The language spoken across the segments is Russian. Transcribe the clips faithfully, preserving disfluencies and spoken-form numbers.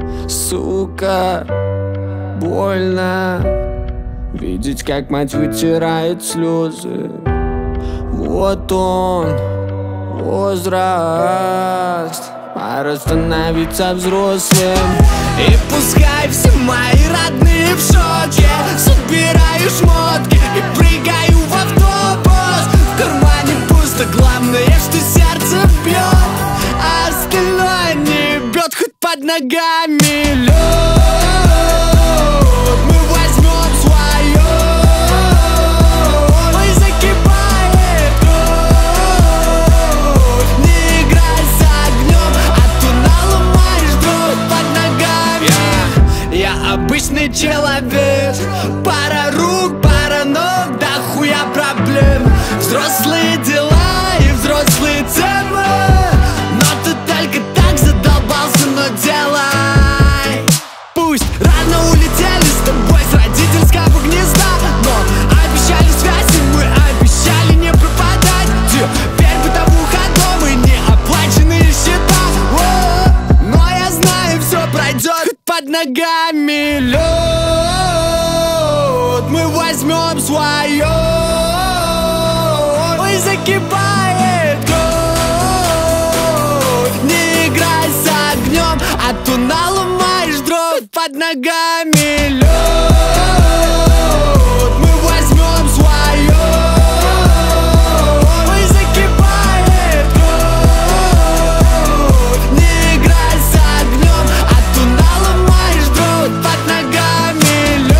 Сука, больно видеть, как мать вытирает слезы. Вот он, возраст, пора становиться взрослым. И пускай все мои родные в шоке, собираю шмотки и прыгаю в автобус. В кармане пусто, главное, что сердце бьет, а остальное не бьет, хоть под ногами лед. Мы возьмем свое, ой, закипает кровь. Не играй с огнем, а то наломаешь дров под ногами. Я, я обычный человек, пара рук, пара ног, да хуя проблем. Взрослые дела и взрослые темы, но ты только так задолбался, но делай. Пусть рано улетели с тобой с родительского гнезда, но обещали связь, и мы обещали не пропадать. Теперь бытовуха дома и неоплаченные счета. О, но я знаю, все пройдет, хоть под ногами лед. Мы возьмем свое, ой, закипает кровь. Не играй с огнем, а то наломаешь дров под ногами лед. Мы возьмем свое, ой, закипает кровь. Не играй с огнем, а то наломаешь дров под ногами лед.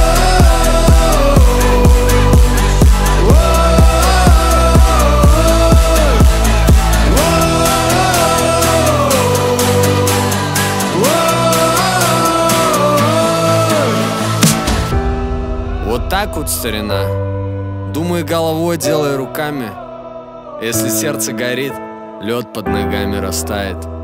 Вот так вот, старина. Думай головой, делай руками. Если сердце горит, лед под ногами растает.